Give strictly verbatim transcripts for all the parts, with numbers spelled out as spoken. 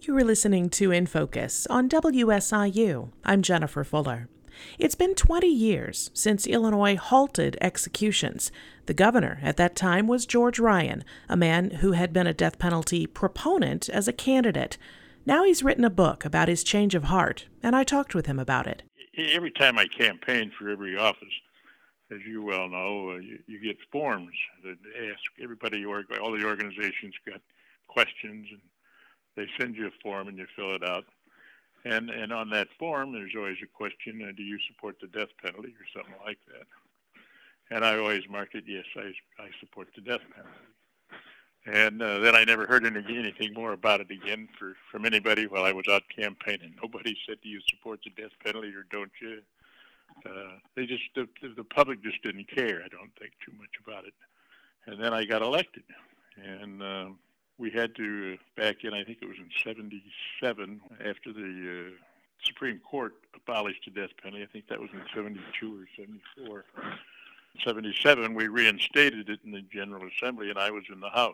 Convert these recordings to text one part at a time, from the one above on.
You are listening to In Focus on W S I U. I'm Jennifer Fuller. It's been twenty years since Illinois halted executions. The governor at that time was George Ryan, a man who had been a death penalty proponent as a candidate. Now he's written a book about his change of heart, and I talked with him about it. Every time I campaign for every office, as you well know, uh, you, you get forms that ask everybody, all the organizations got questions, and they send you a form and you fill it out. And and on that form, there's always a question, uh, do you support the death penalty or something like that? And I always mark it, yes, I, I support the death penalty. And uh, then I never heard any, anything more about it again for, from anybody while I was out campaigning. Nobody said, do you support the death penalty or don't you? Uh, they just, the, the public just didn't care, I don't think, too much about it. And then I got elected. And uh, we had to, back in, I think it was in seventy-seven, after the uh, Supreme Court abolished the death penalty, I think that was in seventy-two or seventy-four. In seventy-seven, we reinstated it in the General Assembly, and I was in the House.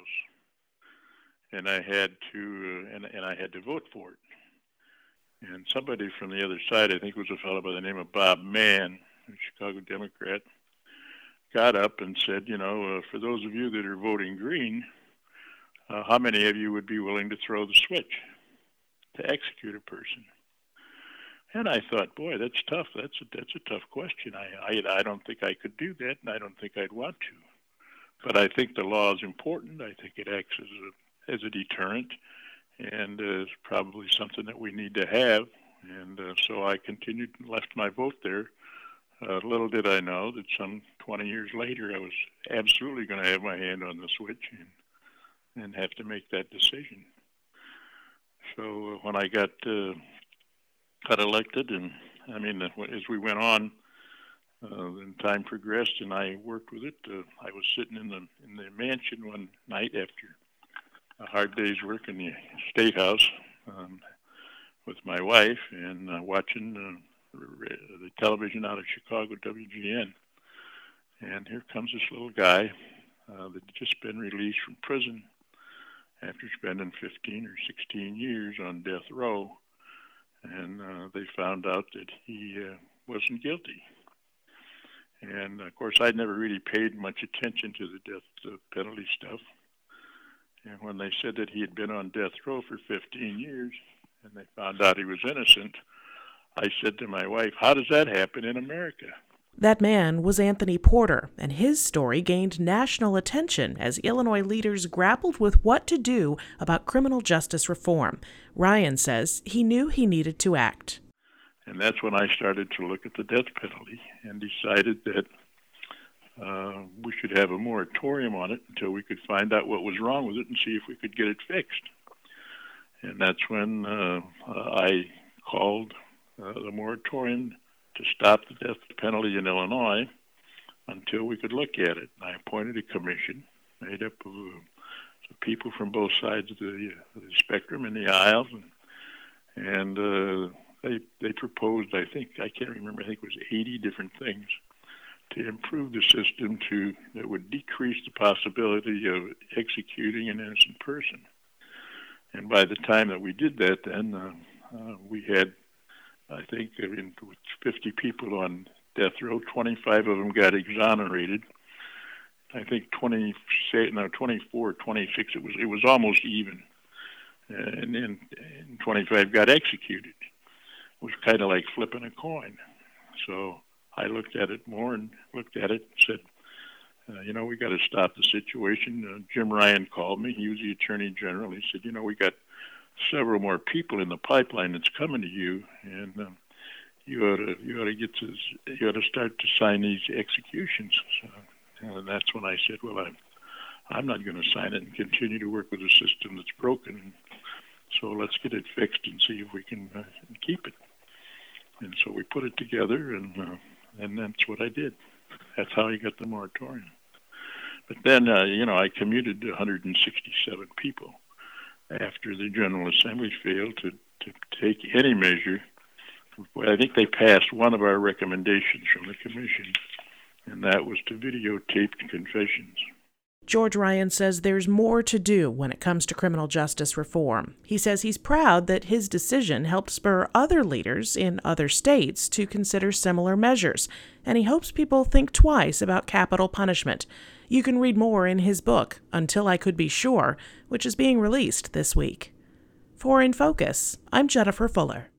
And I had to, uh, and, and I had to vote for it. And somebody from the other side, I think it was a fellow by the name of Bob Mann, a Chicago Democrat, got up and said, you know, uh, for those of you that are voting green, uh, how many of you would be willing to throw the switch to execute a person? And I thought, boy, that's tough. That's a, that's a tough question. I, I I don't think I could do that, and I don't think I'd want to. But I think the law is important. I think it acts as a as a deterrent, and uh, it's probably something that we need to have. And uh, so I continued and left my vote there. Uh, little did I know that some twenty years later, I was absolutely going to have my hand on the switch and, and have to make that decision. So uh, when I got uh, got elected, and I mean, uh, as we went on, uh, and time progressed, and I worked with it. Uh, I was sitting in the in the mansion one night after a hard day's work in the State House um, with my wife, and uh, watching uh, the television out of Chicago, W G N. And here comes this little guy uh, that had just been released from prison after spending fifteen or sixteen years on death row. And uh, they found out that he uh, wasn't guilty. And, of course, I'd never really paid much attention to the death penalty stuff. And when they said that he had been on death row for fifteen years and they found out he was innocent, I said to my wife, how does that happen in America? That man was Anthony Porter, and his story gained national attention as Illinois leaders grappled with what to do about criminal justice reform. Ryan says he knew he needed to act. And that's when I started to look at the death penalty and decided that uh, we should have a moratorium on it until we could find out what was wrong with it and see if we could get it fixed. And that's when uh, I called uh, the moratorium to stop the death penalty in Illinois until we could look at it. And I appointed a commission made up of uh, people from both sides of the, uh, the spectrum in the aisles, and, and uh, they they proposed, I think, I can't remember, I think it was eighty different things to improve the system to that would decrease the possibility of executing an innocent person. And by the time that we did that, then uh, uh, we had I think I mean, with fifty people on death row, twenty-five of them got exonerated. I think twenty, no, twenty-four, twenty-six, it was it was almost even. And then and twenty-five got executed. It was kind of like flipping a coin. So I looked at it more and looked at it and said, uh, you know, we got to stop the situation. Uh, Jim Ryan called me. He was the Attorney General. He said, you know, we got several more people in the pipeline that's coming to you, and um, you ought to you ought to get to you ought to start to sign these executions. So, and that's when I said, well, I'm I'm not going to sign it and continue to work with a system that's broken. And so let's get it fixed and see if we can uh, keep it. And so we put it together, and uh, and that's what I did. That's how I got the moratorium. But then, uh, you know, I commuted to one hundred sixty-seven people after the General Assembly failed to, to take any measure. I think they passed one of our recommendations from the commission, and that was to videotape confessions. George Ryan says there's more to do when it comes to criminal justice reform. He says he's proud that his decision helped spur other leaders in other states to consider similar measures, and he hopes people think twice about capital punishment. You can read more in his book, Until I Could Be Sure, which is being released this week. For In Focus, I'm Jennifer Fuller.